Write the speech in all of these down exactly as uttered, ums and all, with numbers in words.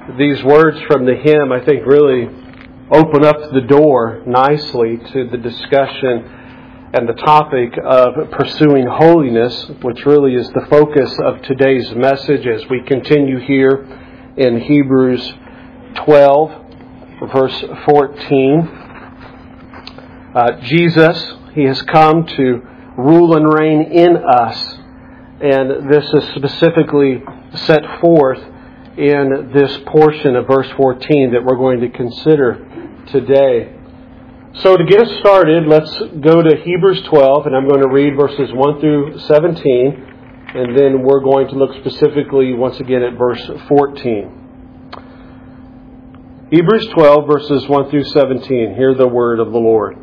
These words from the hymn, I think, really open up the door nicely to the discussion and the topic of pursuing holiness, which really is the focus of today's message as we continue here in Hebrews twelve, verse fourteen. Uh, Jesus, He has come to rule and reign in us, and this is specifically set forth in this portion of verse fourteen that we're going to consider today. So to get us started, let's go to Hebrews twelve, and I'm going to read verses one through seventeen, and then we're going to look specifically once again at verse fourteen. Hebrews twelve, verses one through seventeen. Hear the word of the Lord.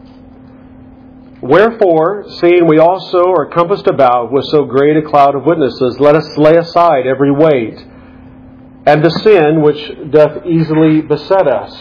Wherefore, seeing we also are compassed about with so great a cloud of witnesses, let us lay aside every weight, and the sin which doth easily beset us.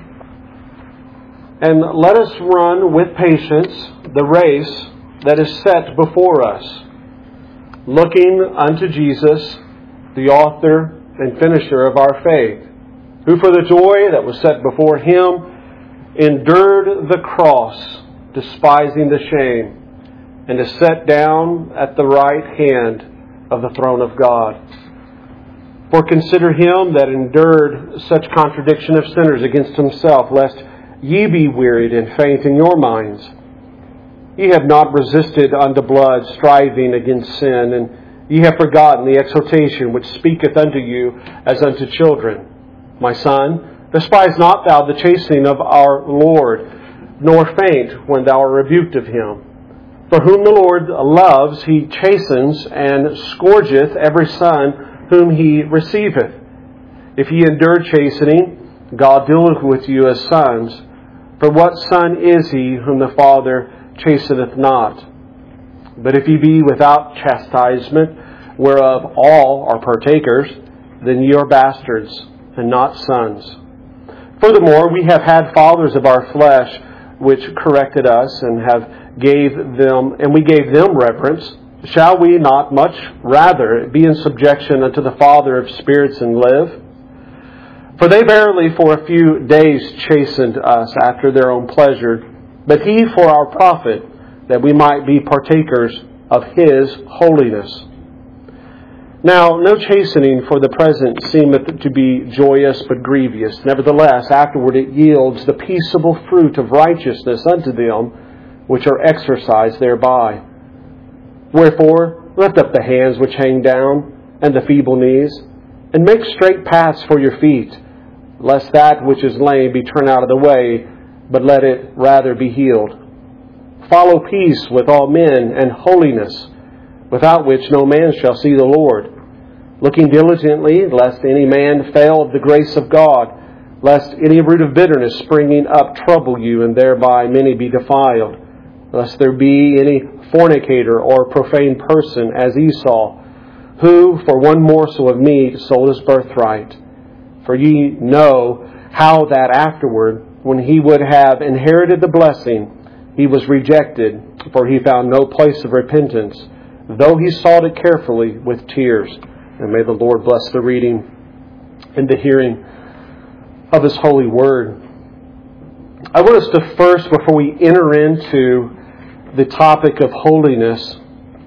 And let us run with patience the race that is set before us, looking unto Jesus, the author and finisher of our faith, who for the joy that was set before Him endured the cross, despising the shame, and is set down at the right hand of the throne of God. For consider Him that endured such contradiction of sinners against Himself, lest ye be wearied and faint in your minds. Ye have not resisted unto blood, striving against sin, and ye have forgotten the exhortation which speaketh unto you as unto children. My son, despise not thou the chastening of our Lord, nor faint when thou art rebuked of Him. For whom the Lord loves, He chastens, and scourgeth every son whom He receiveth. If ye endure chastening, God dealeth with you as sons. For what son is he whom the Father chasteneth not? But if ye be without chastisement, whereof all are partakers, then ye are bastards, and not sons. Furthermore, we have had fathers of our flesh, which corrected us, and have gave them, and we gave them reverence. Shall we not much rather be in subjection unto the Father of spirits and live? For they verily for a few days chastened us after their own pleasure, but He for our profit, that we might be partakers of His holiness. Now, no chastening for the present seemeth to be joyous but grievous. Nevertheless, afterward it yields the peaceable fruit of righteousness unto them which are exercised thereby. Wherefore, lift up the hands which hang down, and the feeble knees, and make straight paths for your feet, lest that which is lame be turned out of the way, but let it rather be healed. Follow peace with all men and holiness, without which no man shall see the Lord. Looking diligently, lest any man fail of the grace of God, lest any root of bitterness springing up trouble you, and thereby many be defiled, lest there be any fornicator or profane person as Esau, who for one morsel of meat sold his birthright. For ye know how that afterward, when he would have inherited the blessing, he was rejected, for he found no place of repentance, though he sought it carefully with tears. And may the Lord bless the reading and the hearing of His holy word. I want us to first, before we enter into the topic of holiness,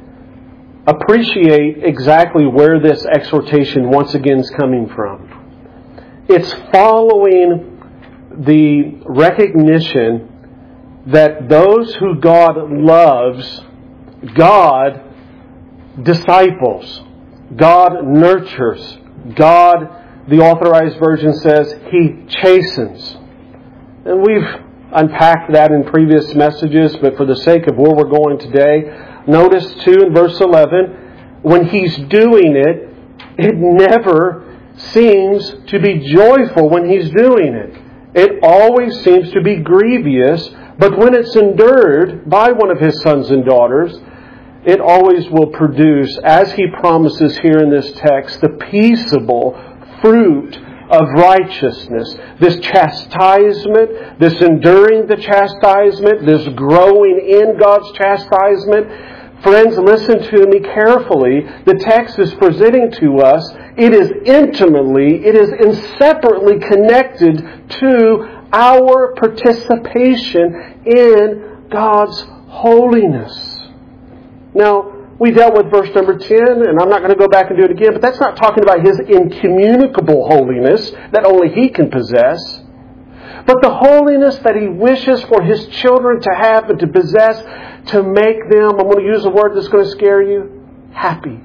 appreciate exactly where this exhortation once again is coming from. It's following the recognition that those who God loves, God disciples, God nurtures, God, the Authorized Version says, He chastens. And we've unpacked that in previous messages, but for the sake of where we're going today, notice too in verse eleven, when He's doing it, it never seems to be joyful when He's doing it. It always seems to be grievous, but when it's endured by one of His sons and daughters, it always will produce, as He promises here in this text, the peaceable fruit of righteousness. This chastisement, this enduring the chastisement, this growing in God's chastisement. Friends, listen to me carefully. The text is presenting to us It is intimately, it is inseparably connected to our participation in God's holiness. Now, we dealt with verse number ten, and I'm not going to go back and do it again, but that's not talking about His incommunicable holiness that only He can possess, but the holiness that He wishes for His children to have and to possess to make them, I'm going to use a word that's going to scare you, happy.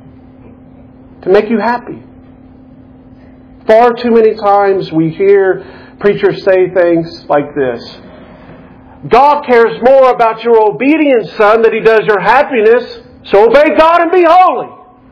To make you happy. Far too many times we hear preachers say things like this. God cares more about your obedience, son, than He does your happiness. So obey God and be holy.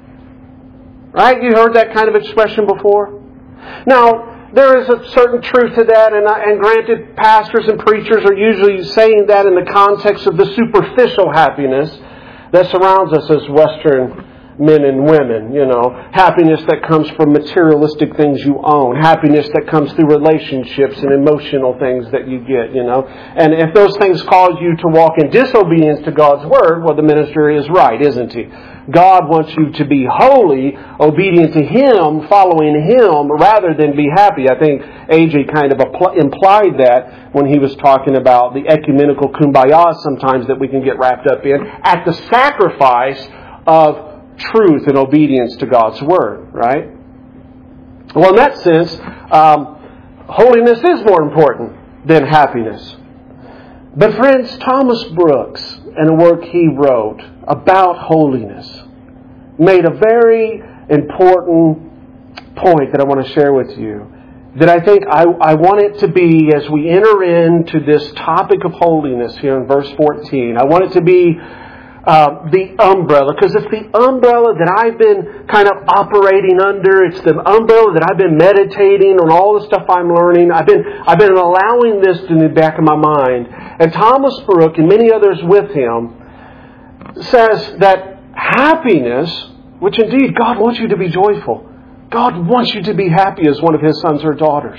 Right? You heard that kind of expression before? Now, there is a certain truth to that, and, and granted, pastors and preachers are usually saying that in the context of the superficial happiness that surrounds us as Western men and women, you know. Happiness that comes from materialistic things you own. Happiness that comes through relationships and emotional things that you get, you know. And if those things cause you to walk in disobedience to God's Word, well, the minister is right, isn't he? God wants you to be holy, obedient to Him, following Him, rather than be happy. I think A J kind of implied that when he was talking about the ecumenical kumbaya sometimes that we can get wrapped up in, at the sacrifice of truth and obedience to God's Word, right? Well, in that sense, um, holiness is more important than happiness. But friends, Thomas Brooks, in a work he wrote about holiness, made a very important point that I want to share with you, that I think I, I want it to be, as we enter into this topic of holiness here in verse fourteen, I want it to be Uh, the umbrella, because it's the umbrella that I've been kind of operating under. It's the umbrella that I've been meditating on all the stuff I'm learning. I've been I've been allowing this in the back of my mind. And Thomas Brooks and many others with him says that happiness, which indeed God wants you to be joyful. God wants you to be happy as one of His sons or daughters.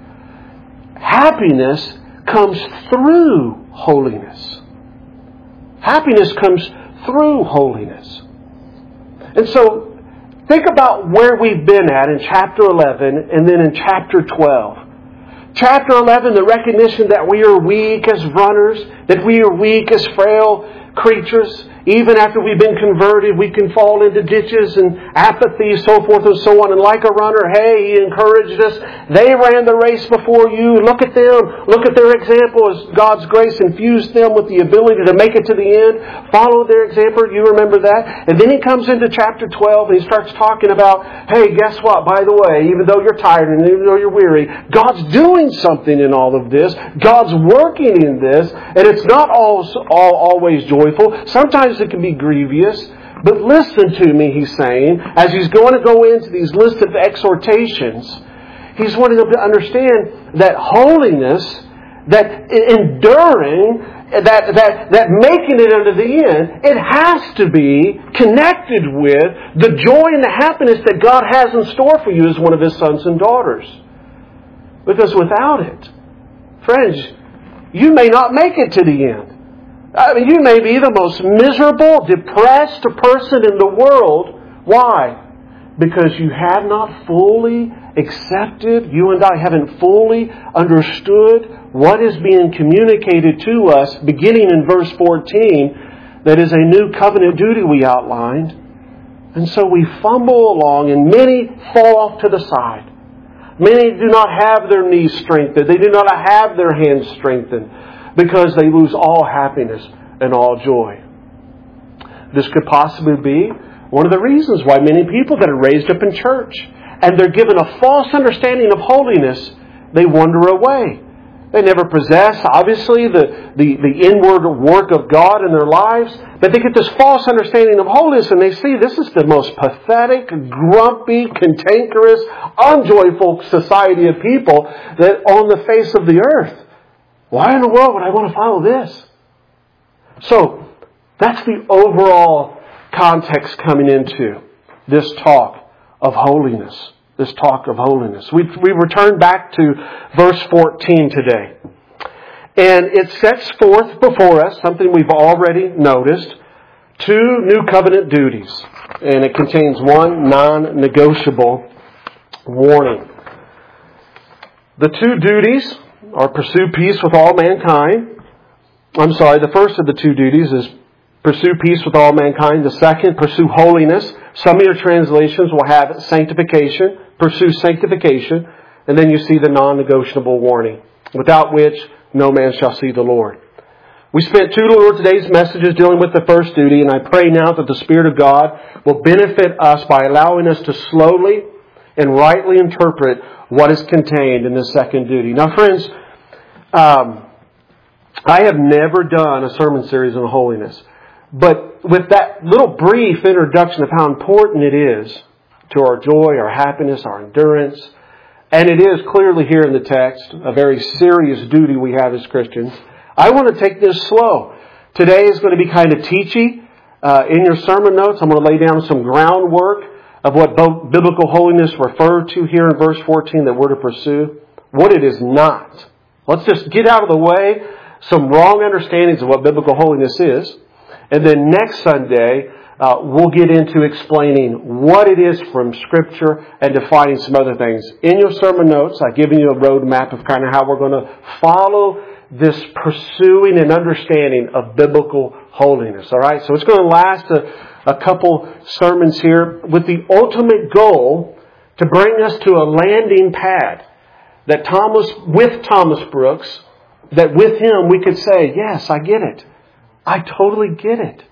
Happiness comes through holiness. Happiness comes through holiness. And so, think about where we've been at in chapter eleven and then in chapter twelve. Chapter eleven, the recognition that we are weak as runners, that we are weak as frail creatures. Even after we've been converted, we can fall into ditches and apathy, so forth and so on. And like a runner, hey, He encouraged us. They ran the race before you. Look at them. Look at their example as God's grace infused them with the ability to make it to the end. Follow their example. You remember that. And then He comes into chapter twelve and He starts talking about, hey, guess what? By the way, even though you're tired and even though you're weary, God's doing something in all of this. God's working in this. And it's not all, all always joyful. Sometimes it can be grievous. But listen to me, he's saying, as he's going to go into these lists of exhortations, he's wanting them to understand that holiness, that enduring, that, that, that making it unto the end, it has to be connected with the joy and the happiness that God has in store for you as one of His sons and daughters. Because without it, friends, you may not make it to the end. I mean, you may be the most miserable, depressed person in the world. Why? Because you have not fully accepted, you and I haven't fully understood what is being communicated to us, beginning in verse fourteen, that is a new covenant duty we outlined. And so we fumble along, and many fall off to the side. Many do not have their knees strengthened. They do not have their hands strengthened, because they lose all happiness and all joy. This could possibly be one of the reasons why many people that are raised up in church and they're given a false understanding of holiness, they wander away. They never possess, obviously, the, the, the inward work of God in their lives, but they get this false understanding of holiness and they see this is the most pathetic, grumpy, cantankerous, unjoyful society of people that on the face of the earth. Why in the world would I want to follow this? So, that's the overall context coming into this talk of holiness. This talk of holiness. We, we return back to verse fourteen today. And it sets forth before us something we've already noticed. Two new covenant duties. and it contains one non-negotiable warning. The two duties are pursue peace with all mankind. I'm sorry, the first of the two duties is pursue peace with all mankind. The second, pursue holiness. Some of your translations will have sanctification, pursue sanctification, and then you see the non-negotiable warning, without which no man shall see the Lord. We spent two of today's messages dealing with the first duty, and I pray now that the Spirit of God will benefit us by allowing us to slowly and rightly interpret what is contained in the second duty. Now, friends, um, I have never done a sermon series on holiness. But with that little brief introduction of how important it is to our joy, our happiness, our endurance, and it is clearly here in the text, a very serious duty we have as Christians, I want to take this slow. Today is going to be kind of teachy. Uh, in your sermon notes, I'm going to lay down some groundwork of what biblical holiness referred to here in verse fourteen that we're to pursue, what it is not. Let's just get out of the way some wrong understandings of what biblical holiness is. And then next Sunday, uh, we'll get into explaining what it is from Scripture and defining some other things. In your sermon notes, I've given you a roadmap of kind of how we're going to follow this pursuing and understanding of biblical holiness. All right, so it's going to last a, a couple sermons here with the ultimate goal to bring us to a landing pad that Thomas, with Thomas Brooks, that with him we could say, yes, I get it. I totally get it.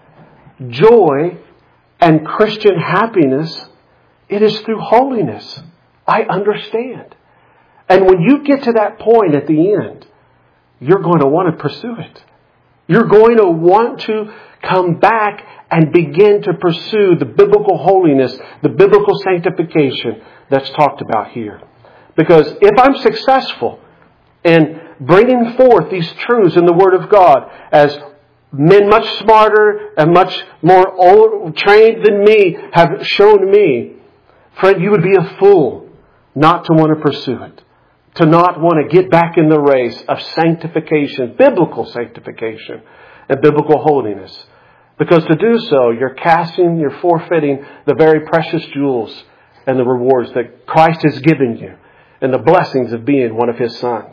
Joy and Christian happiness, it is through holiness. I understand. And when you get to that point at the end, you're going to want to pursue it. You're going to want to come back and begin to pursue the biblical holiness, the biblical sanctification that's talked about here. Because if I'm successful in bringing forth these truths in the Word of God as men much smarter and much more old, trained than me have shown me, friend, you would be a fool not to want to pursue it. To not want to get back in the race of sanctification, biblical sanctification, and biblical holiness. Because to do so, you're casting, you're forfeiting the very precious jewels and the rewards that Christ has given you and the blessings of being one of His sons.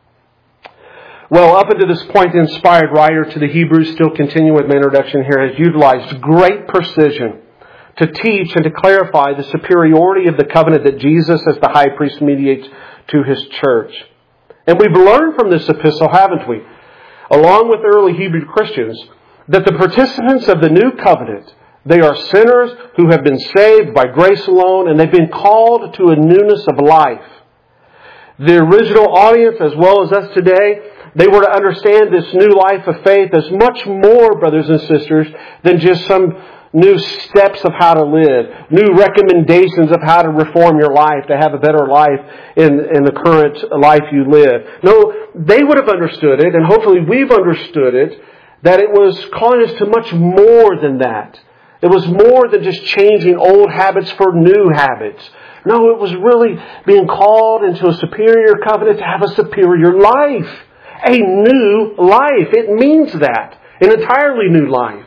Well, up until this point, the inspired writer to the Hebrews, still continuing with my introduction here, has utilized great precision to teach and to clarify the superiority of the covenant that Jesus as the high priest mediates to His church. And we've learned from this epistle, haven't we, along with early Hebrew Christians, that the participants of the new covenant, they are sinners who have been saved by grace alone, and they've been called to a newness of life. The original audience, as well as us today, they were to understand this new life of faith as much more, brothers and sisters, than just some new steps of how to live, new recommendations of how to reform your life, to have a better life in, in the current life you live. No, they would have understood it, and hopefully we've understood it, that it was calling us to much more than that. It was more than just changing old habits for new habits. No, it was really being called into a superior covenant to have a superior life. A new life. It means that. An entirely new life.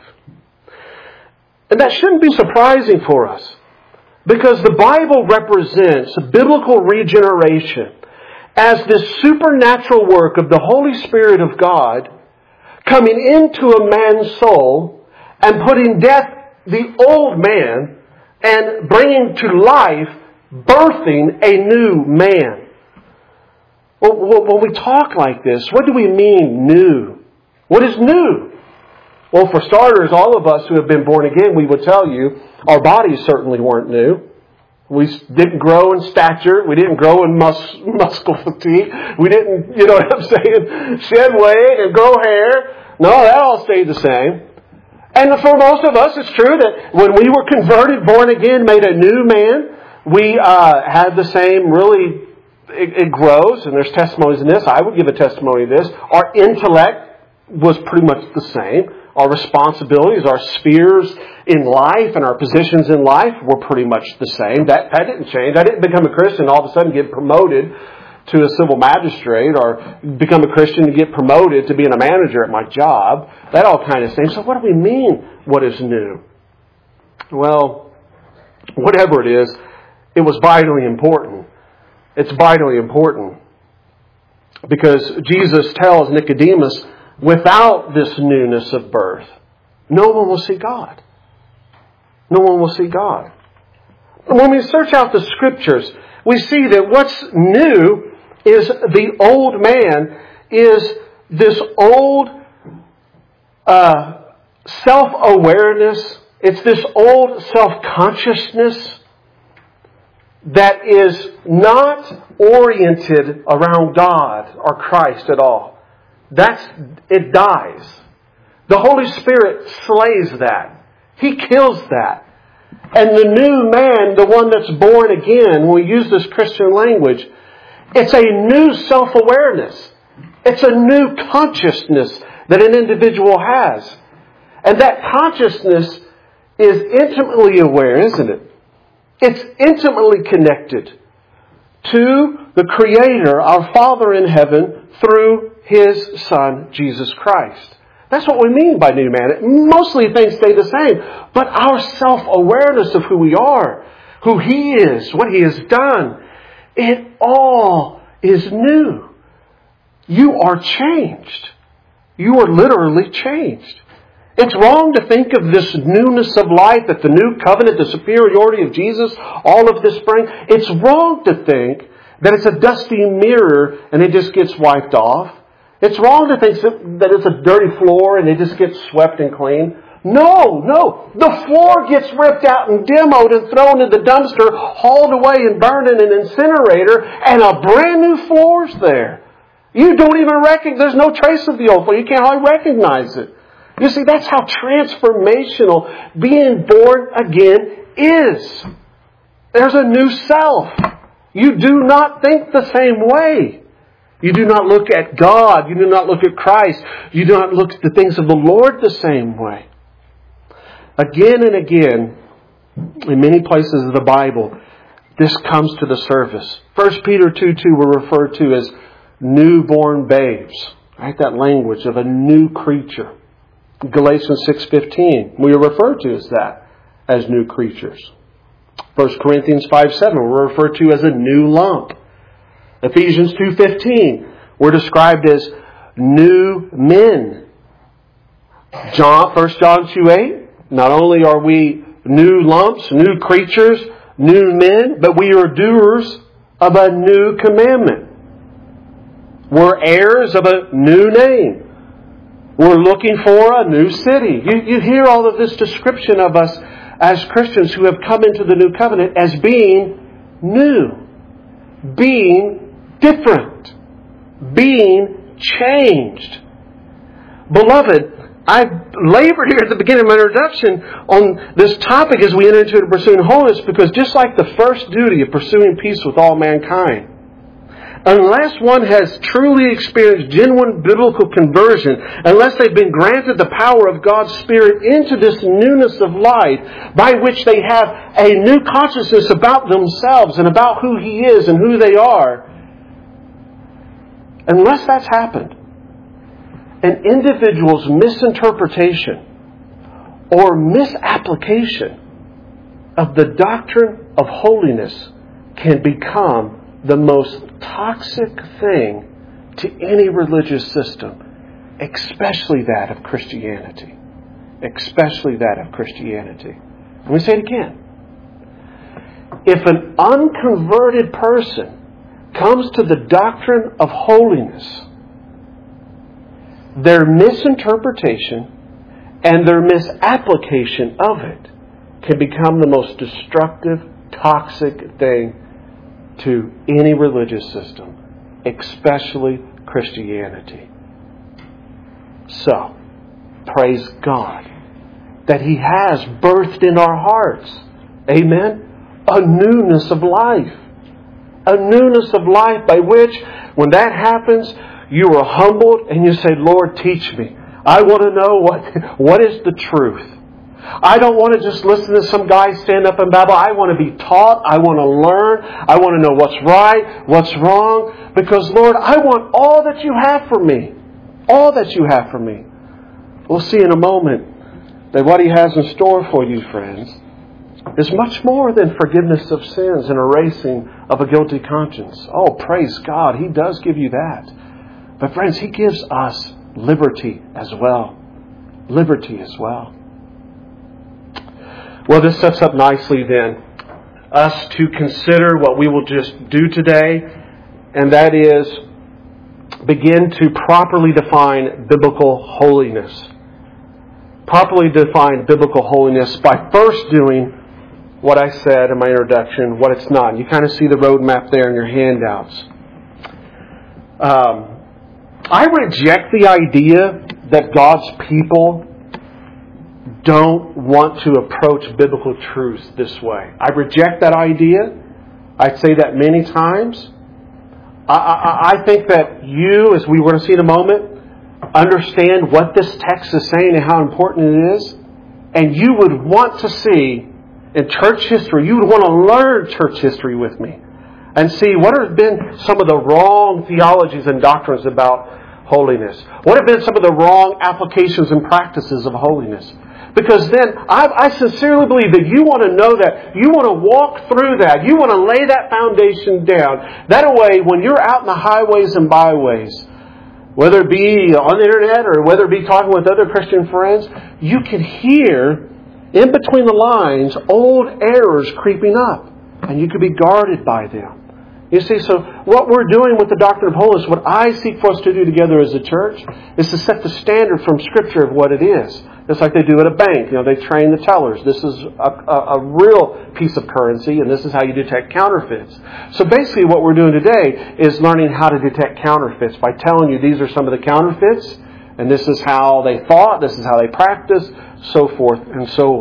And that shouldn't be surprising for us. Because the Bible represents biblical regeneration as this supernatural work of the Holy Spirit of God coming into a man's soul and putting death the old man and bringing to life, birthing a new man. Well, when we talk like this, what do we mean new? What is new? Well, for starters, all of us who have been born again, we would tell you, our bodies certainly weren't new. We didn't grow in stature. We didn't grow in mus- muscle fatigue. We didn't, you know what I'm saying, shed weight and grow hair. No, that all stayed the same. And for most of us, it's true that when we were converted, born again, made a new man, we uh, had the same really, it, it grows, and there's testimonies in this. I would give a testimony of this. Our intellect was pretty much the same. Our responsibilities, our spheres in life, and our positions in life were pretty much the same. That, that didn't change. I didn't become a Christian all of a sudden get promoted to a civil magistrate, or become a Christian to get promoted to being a manager at my job. That all kind of things. So what do we mean, what is new? Well, whatever it is, it was vitally important. It's vitally important. Because Jesus tells Nicodemus, without this newness of birth, no one will see God. No one will see God. When we search out the Scriptures, we see that what's new is the old man, is this old uh, self-awareness. It's this old self-consciousness that is not oriented around God or Christ at all. That's, it dies. The Holy Spirit slays that. He kills that. And the new man, the one that's born again, when we use this Christian language, it's a new self-awareness. It's a new consciousness that an individual has. And that consciousness is intimately aware, isn't it? It's intimately connected to the Creator, our Father in heaven, through His Son, Jesus Christ. That's what we mean by new man. Mostly things stay the same. But our self-awareness of who we are, who He is, what He has done, it all is new. You are changed. You are literally changed. It's wrong to think of this newness of life, that the new covenant, the superiority of Jesus, all of this spring. It's wrong to think that it's a dusty mirror and it just gets wiped off. It's wrong to think that it's a dirty floor and it just gets swept and clean. No, no. The floor gets ripped out and demoed and thrown in the dumpster, hauled away and burned in an incinerator, and a brand new floor's there. You don't even recognize, there's no trace of the old floor. You can't hardly recognize it. You see, that's how transformational being born again is. There's a new self. You do not think the same way. You do not look at God. You do not look at Christ. You do not look at the things of the Lord the same way. Again and again, in many places of the Bible, this comes to the surface. First Peter two two were referred to as newborn babes. Right? That language of a new creature. Galatians six fifteen, we are referred to as that, as new creatures. First Corinthians five seven, we're referred to as a new lump. Ephesians two fifteen, we're described as new men. John, First John two eight, not only are we new lumps, new creatures, new men, but we are doers of a new commandment. We're heirs of a new name. We're looking for a new city. You, you hear all of this description of us as Christians who have come into the new covenant as being new, being different, being changed. Beloved, I labored here at the beginning of my introduction on this topic as we enter into pursuing holiness, because just like the first duty of pursuing peace with all mankind, unless one has truly experienced genuine biblical conversion, unless they've been granted the power of God's Spirit into this newness of life, by which they have a new consciousness about themselves and about who He is and who they are, unless that's happened, an individual's misinterpretation or misapplication of the doctrine of holiness can become the most toxic thing to any religious system, especially that of Christianity. Especially that of Christianity. Let me say it again. If an unconverted person comes to the doctrine of holiness, their misinterpretation and their misapplication of it can become the most destructive, toxic thing to any religious system, especially Christianity. So, praise God that He has birthed in our hearts, amen, a newness of life. A newness of life by which, when that happens, you are humbled and you say, Lord, teach me. I want to know what, what is the truth. I don't want to just listen to some guy stand up and babble. I want to be taught. I want to learn. I want to know what's right, what's wrong. Because, Lord, I want all that You have for me. All that You have for me. We'll see in a moment that what He has in store for you, friends, is much more than forgiveness of sins and erasing of a guilty conscience. Oh, praise God, He does give you that. But friends, He gives us liberty as well. Liberty as well. Well, this sets up nicely then us to consider what we will just do today, and that is begin to properly define biblical holiness. Properly define biblical holiness by first doing what I said in my introduction, what it's not. You kind of see the roadmap there in your handouts. Um, I reject the idea that God's people don't want to approach biblical truth this way. I reject that idea. I say that many times. I, I, I think that you, as we were going to see in a moment, understand what this text is saying and how important it is. And you would want to see in church history, you would want to learn church history with me and see what have been some of the wrong theologies and doctrines about holiness. What have been some of the wrong applications and practices of holiness? Because then I, I sincerely believe that you want to know that. You want to walk through that. You want to lay that foundation down. That way, when you're out in the highways and byways, whether it be on the internet or whether it be talking with other Christian friends, you can hear in between the lines old errors creeping up. And you can be guarded by them. You see, so what we're doing with the doctrine of holiness, what I seek for us to do together as a church, is to set the standard from Scripture of what it is. Just like they do at a bank. You know, they train the tellers. This is a, a, a real piece of currency, and this is how you detect counterfeits. So basically what we're doing today is learning how to detect counterfeits by telling you these are some of the counterfeits, and this is how they thought, this is how they practiced, so forth and so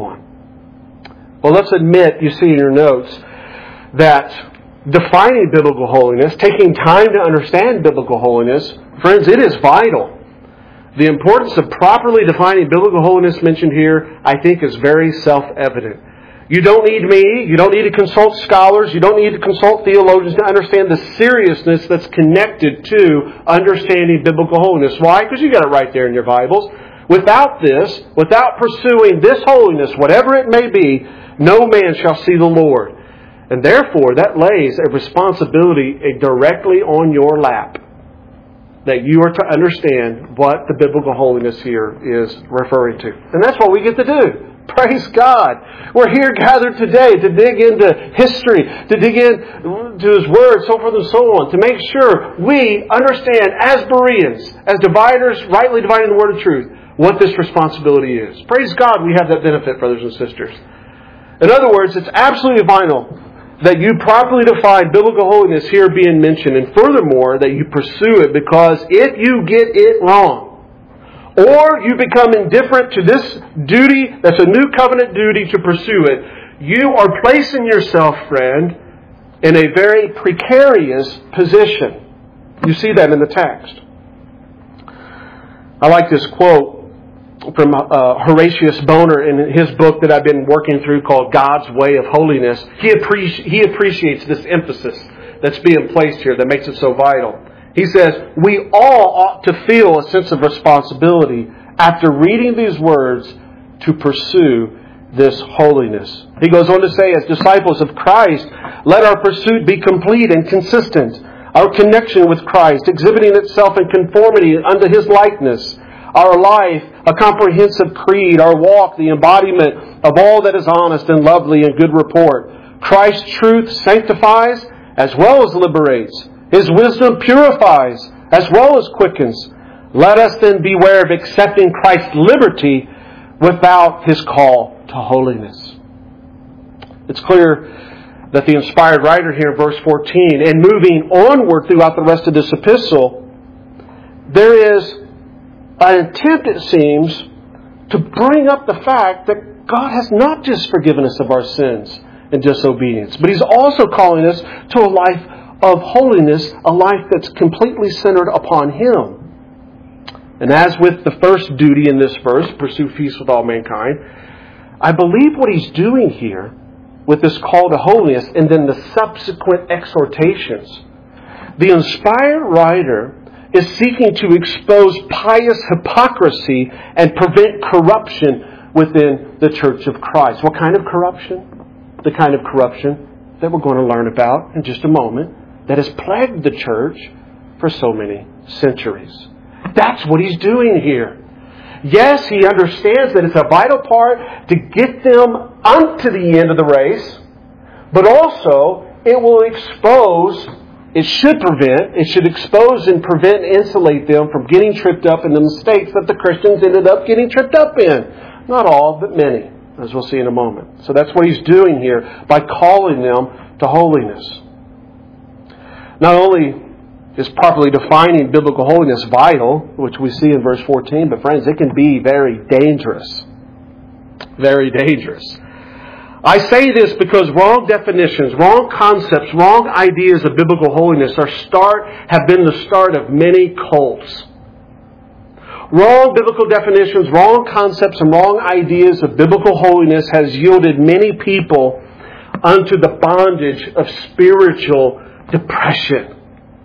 on. Well, let's admit, you see in your notes, that defining biblical holiness, taking time to understand biblical holiness, friends, it is vital. The importance of properly defining biblical holiness mentioned here, I think, is very self-evident. You don't need me. You don't need to consult scholars. You don't need to consult theologians to understand the seriousness that's connected to understanding biblical holiness. Why? Because you got it right there in your Bibles. Without this, without pursuing this holiness, whatever it may be, no man shall see the Lord. And therefore, that lays a responsibility directly on your lap, that you are to understand what the biblical holiness here is referring to. And that's what we get to do. Praise God. We're here gathered today to dig into history, to dig into His Word, so forth and so on, to make sure we understand as Bereans, as dividers, rightly dividing the Word of truth, what this responsibility is. Praise God we have that benefit, brothers and sisters. In other words, it's absolutely vital that you properly define biblical holiness here being mentioned, and furthermore, that you pursue it, because if you get it wrong, or you become indifferent to this duty, that's a new covenant duty to pursue it, you are placing yourself, friend, in a very precarious position. You see that in the text. I like this quote from uh, Horatius Bonar in his book that I've been working through called God's Way of Holiness. He, appreci- he appreciates this emphasis that's being placed here that makes it so vital. He says, we all ought to feel a sense of responsibility after reading these words to pursue this holiness. He goes on to say, as disciples of Christ, let our pursuit be complete and consistent. Our connection with Christ, exhibiting itself in conformity unto His likeness. Our life, a comprehensive creed. Our walk, the embodiment of all that is honest and lovely and good report. Christ's truth sanctifies as well as liberates. His wisdom purifies as well as quickens. Let us then beware of accepting Christ's liberty without His call to holiness. It's clear that the inspired writer here in verse fourteen, and moving onward throughout the rest of this epistle, there is an attempt, it seems, to bring up the fact that God has not just forgiven us of our sins and disobedience, but He's also calling us to a life of holiness, a life that's completely centered upon Him. And as with the first duty in this verse, pursue peace with all mankind, I believe what He's doing here with this call to holiness and then the subsequent exhortations, the inspired writer is seeking to expose pious hypocrisy and prevent corruption within the Church of Christ. What kind of corruption? the kind of corruption that we're going to learn about in just a moment that has plagued the church for so many centuries. That's what he's doing here. Yes, he understands that it's a vital part to get them unto the end of the race, but also it will expose, it should prevent, it should expose and prevent and insulate them from getting tripped up in the mistakes that the Christians ended up getting tripped up in. Not all, but many, as we'll see in a moment. So that's what he's doing here by calling them to holiness. Not only is properly defining biblical holiness vital, which we see in verse fourteen, but friends, it can be very dangerous. Very dangerous. I say this because wrong definitions, wrong concepts, wrong ideas of biblical holiness are start have been the start of many cults. Wrong biblical definitions, wrong concepts, and wrong ideas of biblical holiness has yielded many people unto the bondage of spiritual depression.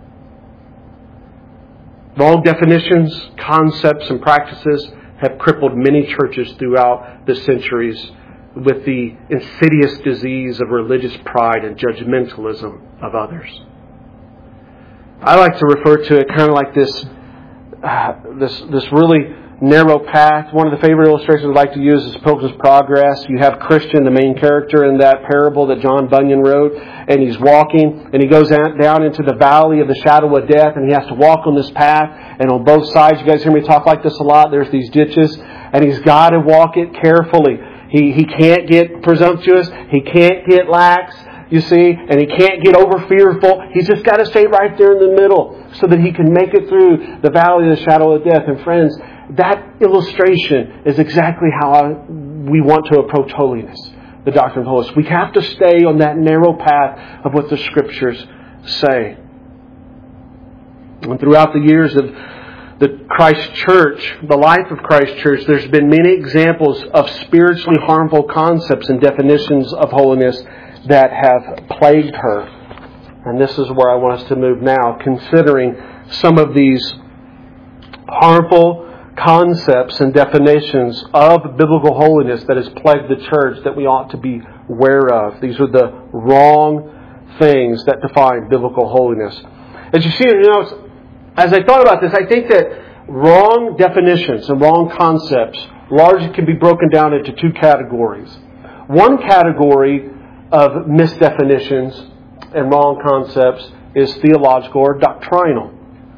Wrong definitions, concepts, and practices have crippled many churches throughout the centuries with the insidious disease of religious pride and judgmentalism of others. I like to refer to it kind of like this, uh, this, this really narrow path. One of the favorite illustrations I like to use is Pilgrim's Progress. You have Christian, the main character in that parable that John Bunyan wrote, and he's walking, and he goes down into the valley of the shadow of death, and he has to walk on this path, and on both sides, you guys hear me talk like this a lot, there's these ditches, and he's got to walk it carefully. He, he can't get presumptuous, he can't get lax, you see, and he can't get over fearful. He's just got to stay right there in the middle so that he can make it through the valley of the shadow of death. And friends, that illustration is exactly how I, we want to approach holiness, the doctrine of holiness. We have to stay on that narrow path of what the Scriptures say. And throughout the years of the Christ Church, the life of Christ Church, there's been many examples of spiritually harmful concepts and definitions of holiness that have plagued her. And this is where I want us to move now, considering some of these harmful concepts and definitions of biblical holiness that has plagued the church that we ought to be aware of. These are the wrong things that define biblical holiness. As you see, you know, as I thought about this, I think that wrong definitions and wrong concepts largely can be broken down into two categories. One category of misdefinitions and wrong concepts is theological or doctrinal.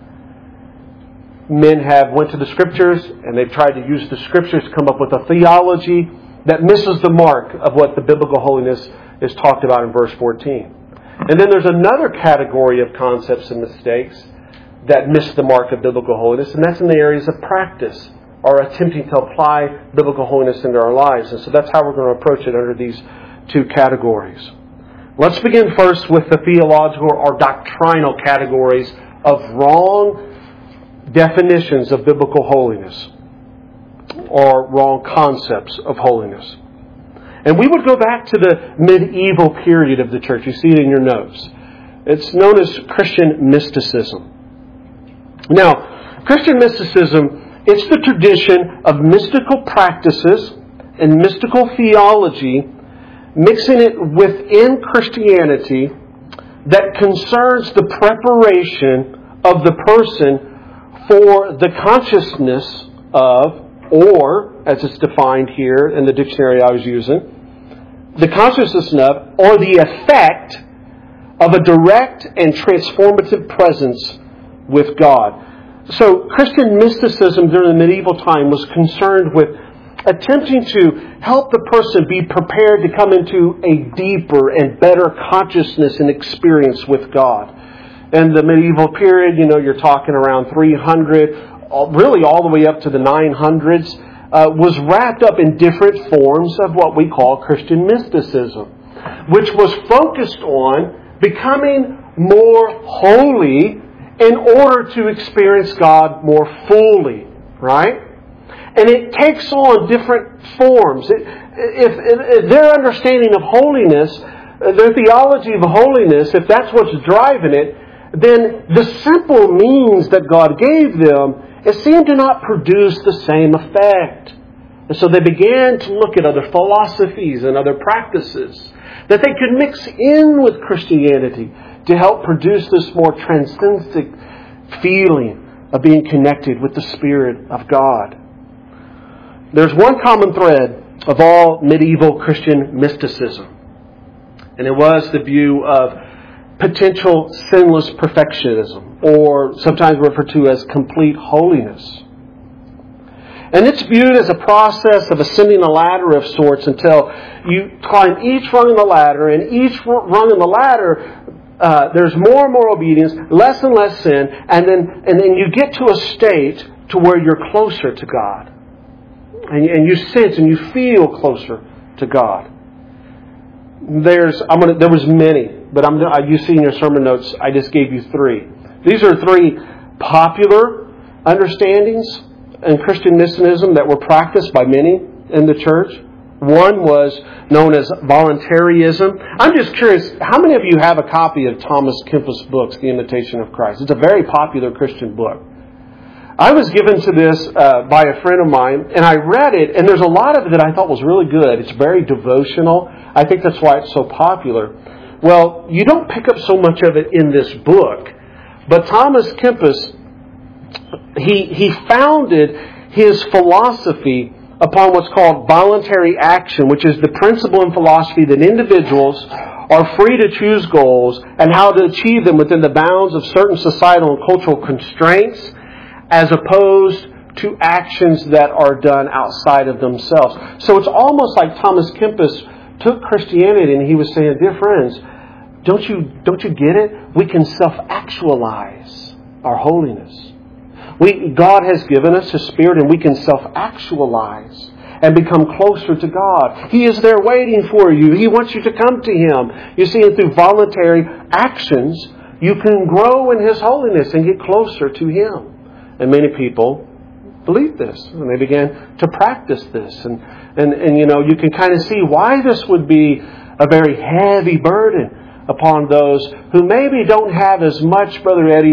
Men have went to the Scriptures and they've tried to use the Scriptures to come up with a theology that misses the mark of what the biblical holiness is talked about in verse fourteen. And then there's another category of concepts and mistakes that miss the mark of biblical holiness, and that's in the areas of practice or attempting to apply biblical holiness into our lives. And so that's how we're going to approach it under these two categories. Let's begin first with the theological or doctrinal categories of wrong definitions of biblical holiness or wrong concepts of holiness. And we would go back to the medieval period of the church. You see it in your notes. It's known as Christian mysticism. Now, Christian mysticism, it's the tradition of mystical practices and mystical theology, mixing it within Christianity that concerns the preparation of the person for the consciousness of, or, as it's defined here in the dictionary I was using, the consciousness of, or the effect of a direct and transformative presence with God. So Christian mysticism during the medieval time was concerned with attempting to help the person be prepared to come into a deeper and better consciousness and experience with God. In the medieval period, you know, you're talking around three hundred, really all the way up to the nine hundreds, uh, was wrapped up in different forms of what we call Christian mysticism, which was focused on becoming more holy in order to experience God more fully, right? And it takes on different forms. It, if, if, if their understanding of holiness, their theology of holiness, if that's what's driving it, then the simple means that God gave them, it seemed to not produce the same effect. And so they began to look at other philosophies and other practices that they could mix in with Christianity to help produce this more transcendent feeling of being connected with the Spirit of God. There's one common thread of all medieval Christian mysticism, and it was the view of potential sinless perfectionism, or sometimes referred to as complete holiness. And it's viewed as a process of ascending a ladder of sorts until you climb each rung in the ladder, and each rung in the ladder, uh, there's more and more obedience, less and less sin, and then and then you get to a state to where you're closer to God. And, and you sense and you feel closer to God. There's, I'm gonna, there was many, but I'm, you see in your sermon notes, I just gave you three. These are three popular understandings in Christian mysticism that were practiced by many in the church. One was known as voluntarism. I'm just curious, how many of you have a copy of Thomas Kempis' books, The Imitation of Christ? It's a very popular Christian book. I was given to this uh, by a friend of mine, and I read it, and there's a lot of it that I thought was really good. It's very devotional. I think that's why it's so popular. Well, you don't pick up so much of it in this book, but Thomas Kempis, he, he founded his philosophy upon what's called voluntary action, which is the principle in philosophy that individuals are free to choose goals and how to achieve them within the bounds of certain societal and cultural constraints, as opposed to actions that are done outside of themselves. So it's almost like Thomas Kempis took Christianity and he was saying, dear friends, don't you don't you get it? We can self-actualize our holiness. We God has given us His Spirit, and we can self-actualize and become closer to God. He is there waiting for you. He wants you to come to Him. You see, and through voluntary actions, you can grow in His holiness and get closer to Him. And many people believe this, and they began to practice this. And, and, and you know, you can kind of see why this would be a very heavy burden upon those who maybe don't have as much, Brother Eddie,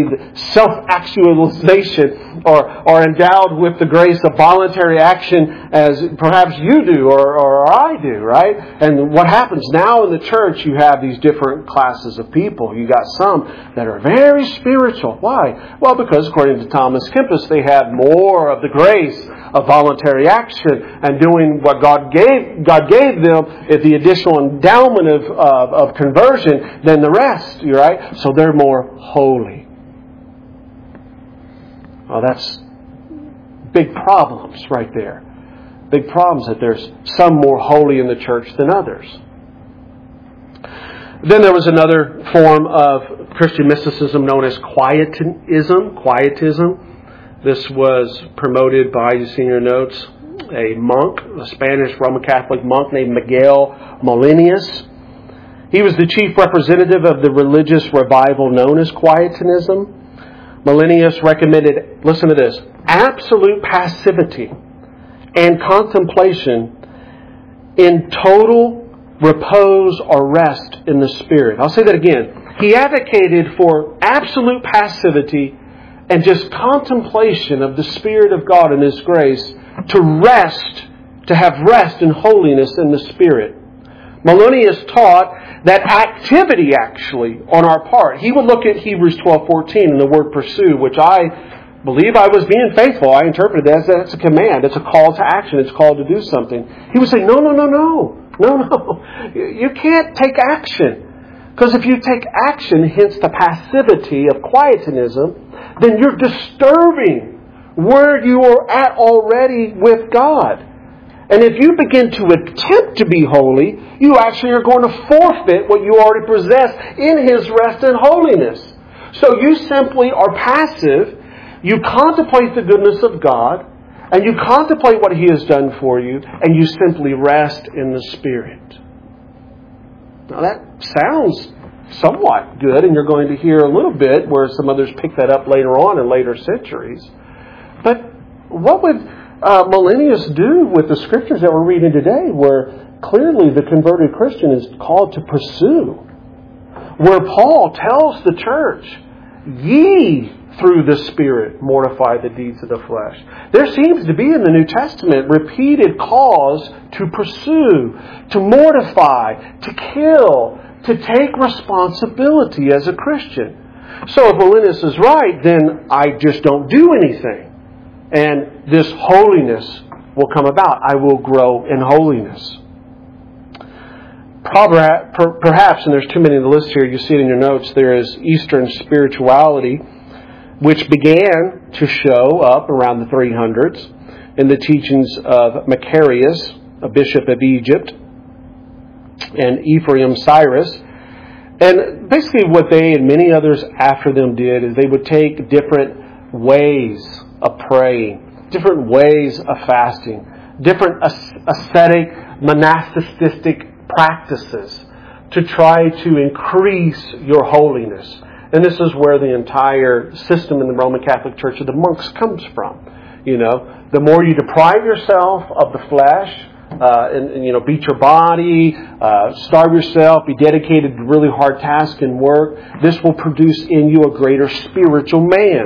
self-actualization or are endowed with the grace of voluntary action as perhaps you do or, or I do, right? And what happens now in the church, you have these different classes of people. You got some that are very spiritual. Why? Well, because according to Thomas Kempis, they have more of the grace of voluntary action and doing what God gave God gave them is the additional endowment of, of, of conversion than the rest, right? So they're more holy. Well, that's big problems right there. Big problems that there's some more holy in the church than others. Then there was another form of Christian mysticism known as quietism. Quietism. This was promoted by, you see in your notes, a monk, a Spanish Roman Catholic monk named Miguel Molinius. He was the chief representative of the religious revival known as Quietism. Molinius recommended, listen to this, absolute passivity and contemplation in total repose or rest in the Spirit. I'll say that again. He advocated for absolute passivity and just contemplation of the Spirit of God and His grace to rest, to have rest and holiness in the Spirit. Molinius taught that activity actually on our part. He would look at Hebrews twelve fourteen and the word pursue, which I believe I was being faithful. I interpreted it as that's a command. It's a call to action. It's called to do something. He would say, no, no, no, no. No, no. You can't take action. Because if you take action, hence the passivity of quietism, then you're disturbing where you are at already with God. And if you begin to attempt to be holy, you actually are going to forfeit what you already possess in His rest and holiness. So you simply are passive. You contemplate the goodness of God, and you contemplate what He has done for you, and you simply rest in the Spirit. Now that sounds somewhat good, and you're going to hear a little bit where some others pick that up later on in later centuries. But what would uh, Molinius do with the scriptures that we're reading today, where clearly the converted Christian is called to pursue? Where Paul tells the church, ye through the Spirit, mortify the deeds of the flesh. There seems to be in the New Testament repeated calls to pursue, to mortify, to kill, to take responsibility as a Christian. So if Molinas is right, then I just don't do anything. And this holiness will come about. I will grow in holiness. Perhaps, and there's too many in the list here, you see it in your notes, there is Eastern spirituality, which began to show up around the three hundreds in the teachings of Macarius, a bishop of Egypt, and Ephraim Cyrus. And basically what they and many others after them did is they would take different ways of praying, different ways of fasting, different ascetic, monasticistic practices to try to increase your holiness. And this is where the entire system in the Roman Catholic Church of the monks comes from. You know, the more you deprive yourself of the flesh, uh, and, and you know, beat your body, uh, starve yourself, be dedicated to really hard tasks and work, this will produce in you a greater spiritual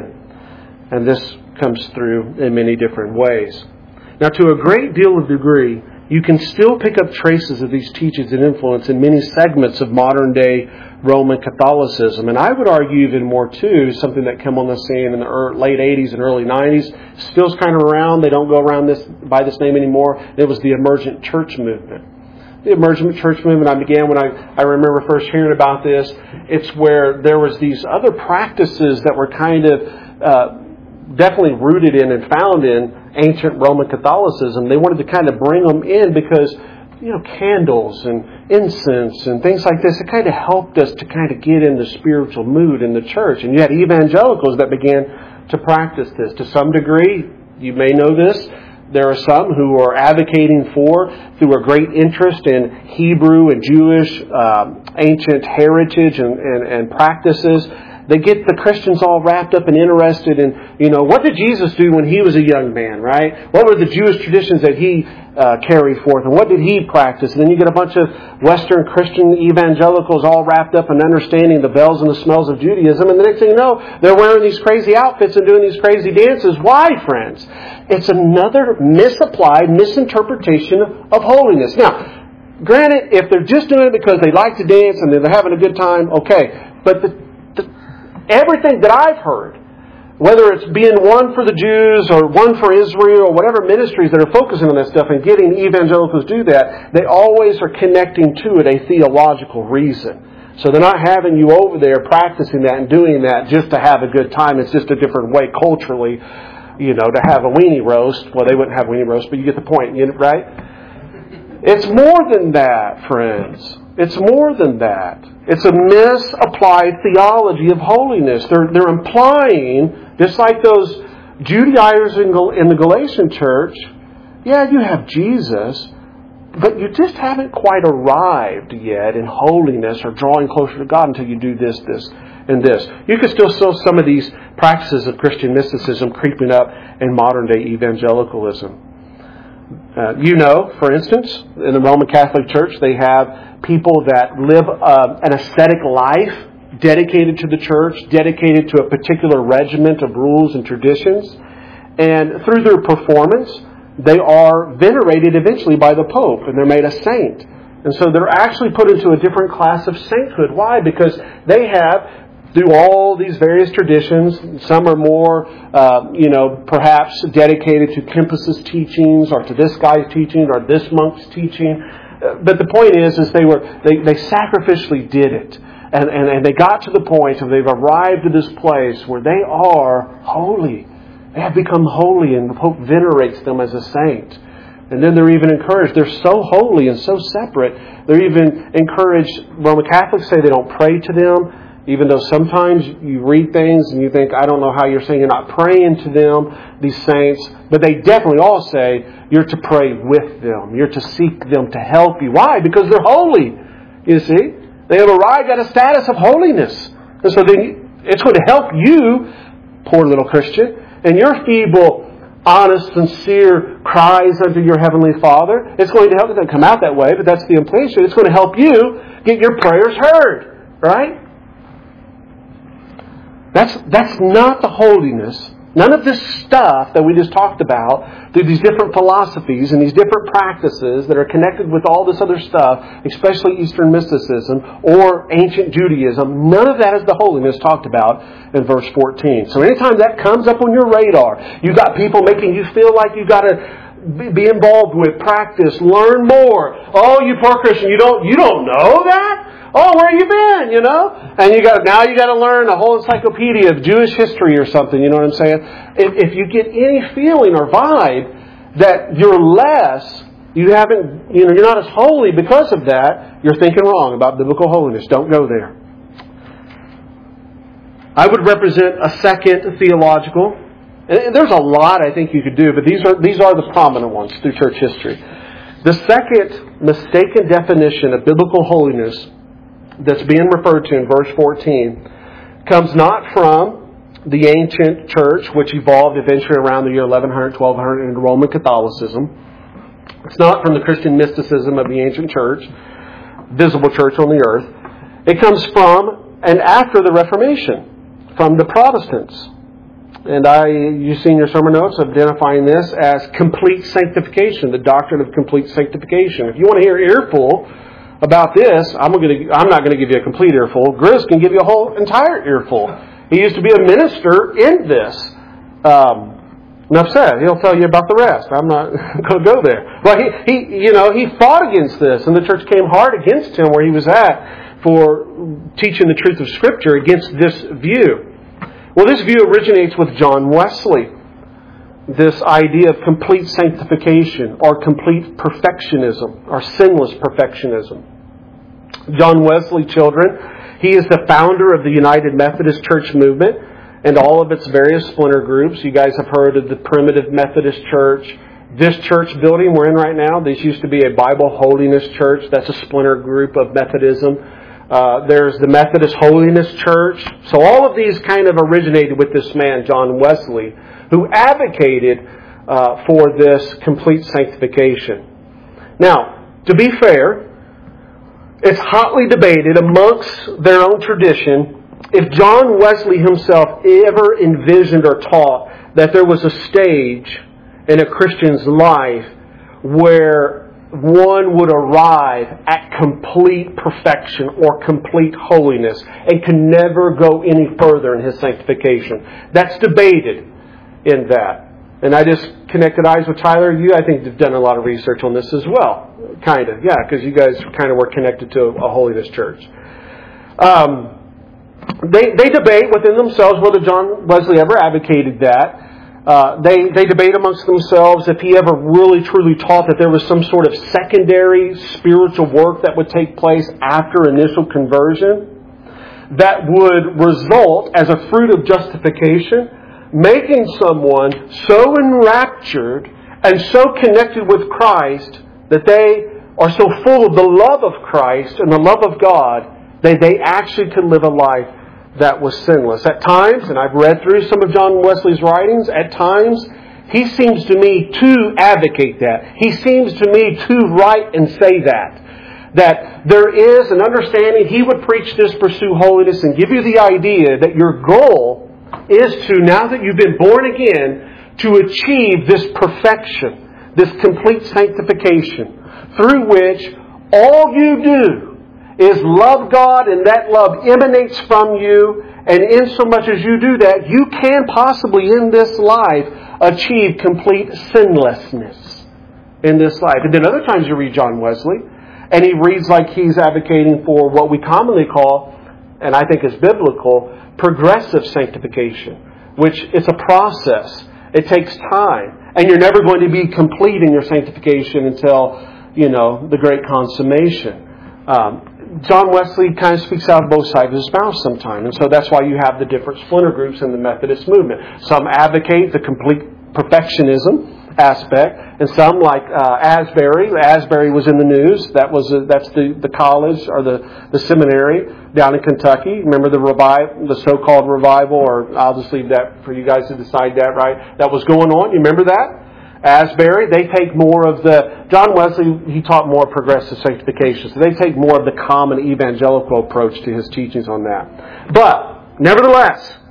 man. And this comes through in many different ways. Now, to a great deal of degree, you can still pick up traces of these teachings and influence in many segments of modern-day Roman Catholicism. And I would argue even more, too, something that came on the scene in the early, late eighties and early nineties, still's kind of around. They don't go around this by this name anymore. It was the emergent church movement. The emergent church movement, I began when I, I remember first hearing about this. It's where there was these other practices that were kind of uh, definitely rooted in and found in ancient Roman Catholicism. They wanted to kind of bring them in because, you know, candles and incense and things like this, it kind of helped us to kind of get in the spiritual mood in the church. And you had evangelicals that began to practice this. To some degree, you may know this, there are some who are advocating for, through a great interest in Hebrew and Jewish um, ancient heritage and, and, and practices. They get the Christians all wrapped up and interested in, you know, what did Jesus do when he was a young man, right? What were the Jewish traditions that he uh, carried forth, and what did he practice? And then you get a bunch of Western Christian evangelicals all wrapped up in understanding the bells and the smells of Judaism, and the next thing you know, they're wearing these crazy outfits and doing these crazy dances. Why, friends? It's another misapplied misinterpretation of holiness. Now, granted, if they're just doing it because they like to dance and they're having a good time, okay. But the everything that I've heard, whether it's being one for the Jews or one for Israel or whatever ministries that are focusing on that stuff and getting evangelicals to do that, they always are connecting to it a theological reason. So they're not having you over there practicing that and doing that just to have a good time. It's just a different way culturally, you know, to have a weenie roast. Well, they wouldn't have weenie roast, but you get the point, right? It's more than that, friends. It's more than that. It's a misapplied theology of holiness. They're, they're implying, just like those Judaizers in, in the Galatian church, yeah, you have Jesus, but you just haven't quite arrived yet in holiness or drawing closer to God until you do this, this, and this. You can still see some of these practices of Christian mysticism creeping up in modern-day evangelicalism. Uh, you know, for instance, in the Roman Catholic Church, they have people that live uh, an ascetic life dedicated to the church, dedicated to a particular regiment of rules and traditions. And through their performance, they are venerated eventually by the Pope, and they're made a saint. And so they're actually put into a different class of sainthood. Why? Because they have, through all these various traditions, some are more, uh, you know, perhaps dedicated to Kempis' teachings or to this guy's teaching or this monk's teaching. But the point is, is they were they, they sacrificially did it. And, and, and they got to the point of they've arrived at this place where they are holy. They have become holy, and the Pope venerates them as a saint. And then they're even encouraged. They're so holy and so separate. They're even encouraged. Roman Catholics say they don't pray to them. Even though sometimes you read things and you think, I don't know how you're saying you're not praying to them, these saints. But they definitely all say you're to pray with them. You're to seek them to help you. Why? Because they're holy. You see? They have arrived at a status of holiness. And so then it's going to help you, poor little Christian, and your feeble, honest, sincere cries unto your Heavenly Father. It's going to help. It doesn't come out that way, but that's the implication. It's going to help you get your prayers heard. Right? That's, that's not the holiness. None of this stuff that we just talked about through these different philosophies and these different practices that are connected with all this other stuff, especially Eastern mysticism or ancient Judaism, none of that is the holiness talked about in verse fourteen. So anytime that comes up on your radar, you've got people making you feel like you've got to be involved with, practice, learn more. Oh, you poor Christian, you don't you don't know that? Oh, where you been, you know? And you got now you got to learn a whole encyclopedia of Jewish history or something, you know what I'm saying? If, if you get any feeling or vibe that you're less, you haven't, you know, you're not as holy because of that, you're thinking wrong about biblical holiness. Don't go there. I would represent a second theological. And there's a lot I think you could do, but these are these are the prominent ones through church history. The second mistaken definition of biblical holiness that's being referred to in verse fourteen comes not from the ancient church, which evolved eventually around the year eleven hundred, twelve hundred into Roman Catholicism. It's not from the Christian mysticism of the ancient church, visible church on the earth. It comes from and after the Reformation, from the Protestants. And I, you've seen your sermon notes identifying this as complete sanctification, the doctrine of complete sanctification. If you want to hear earful about this, I'm going to, I'm not going to give you a complete earful. Grizz can give you a whole entire earful. He used to be a minister in this. Um, enough said. He'll tell you about the rest. I'm not going to go there. But he, he, you know, he fought against this, and the church came hard against him where he was at for teaching the truth of Scripture against this view. Well, this view originates with John Wesley. This idea of complete sanctification or complete perfectionism or sinless perfectionism. John Wesley, children, he is the founder of the United Methodist Church movement and all of its various splinter groups. You guys have heard of the Primitive Methodist Church. This church building we're in right now, this used to be a Bible Holiness Church. That's a splinter group of Methodism. Uh, there's the Methodist Holiness Church. So all of these kind of originated with this man, John Wesley, who advocated uh, for this complete sanctification. Now, to be fair, it's hotly debated amongst their own tradition if John Wesley himself ever envisioned or taught that there was a stage in a Christian's life where one would arrive at complete perfection or complete holiness and can never go any further in his sanctification. That's debated in that. And I just connected eyes with Tyler. You, I think, have done a lot of research on this as well. Kind of, yeah, because you guys kind of were connected to a holiness church. Um, they, they debate within themselves whether John Wesley ever advocated that. Uh, they, they debate amongst themselves if he ever really truly taught that there was some sort of secondary spiritual work that would take place after initial conversion that would result as a fruit of justification, making someone so enraptured and so connected with Christ that they are so full of the love of Christ and the love of God that they actually could live a life that was sinless. At times, and I've read through some of John Wesley's writings, at times he seems to me to advocate that. He seems to me to write and say that. That there is an understanding, he would preach this, pursue holiness, and give you the idea that your goal is to, now that you've been born again, to achieve this perfection, this complete sanctification, through which all you do is love God, and that love emanates from you. And in so much as you do that, you can possibly in this life achieve complete sinlessness in this life. And then other times you read John Wesley, and he reads like he's advocating for what we commonly call, and I think is biblical, progressive sanctification, which is a process. It takes time. And you're never going to be complete in your sanctification until, you know, the great consummation. Um, John Wesley kind of speaks out of both sides of his mouth sometimes. And so that's why you have the different splinter groups in the Methodist movement. Some advocate the complete perfectionism aspect. And some, like uh, Asbury. Asbury was in the news. That was a, That's the, the college or the, the seminary down in Kentucky. Remember the revival, the so-called revival, or I'll just leave that for you guys to decide that, right? That was going on. You remember that? Asbury, they take more of the, John Wesley, he taught more progressive sanctification. So they take more of the common evangelical approach to his teachings on that. But, nevertheless,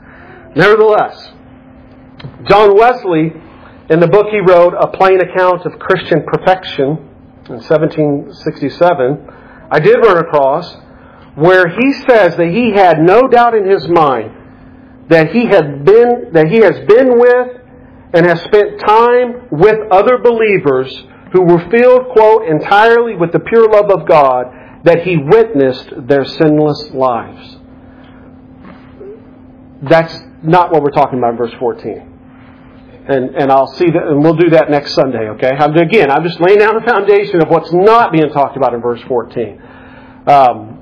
Nevertheless, John Wesley, in the book he wrote, A Plain Account of Christian Perfection, in seventeen sixty-seven, I did run across where he says that he had no doubt in his mind that he had been, that he has been with and has spent time with other believers who were filled, quote, entirely with the pure love of God, that he witnessed their sinless lives. That's not what we're talking about in verse fourteen. And and I'll see that, and we'll do that next Sunday, okay? I'm, again, I'm just laying down the foundation of what's not being talked about in verse fourteen. Um,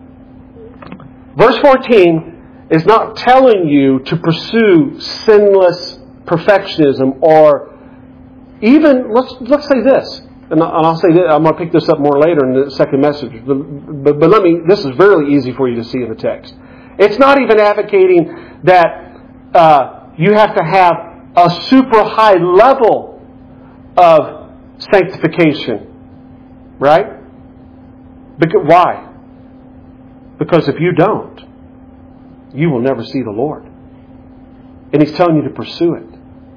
verse fourteen is not telling you to pursue sinless perfectionism, or even, let's let's say this, and I'll say this, I'm going to pick this up more later in the second message, but, but, but let me, this is very easy for you to see in the text. It's not even advocating that uh, you have to have a super high level of sanctification, right? Because, why? Because if you don't, you will never see the Lord. And He's telling you to pursue it.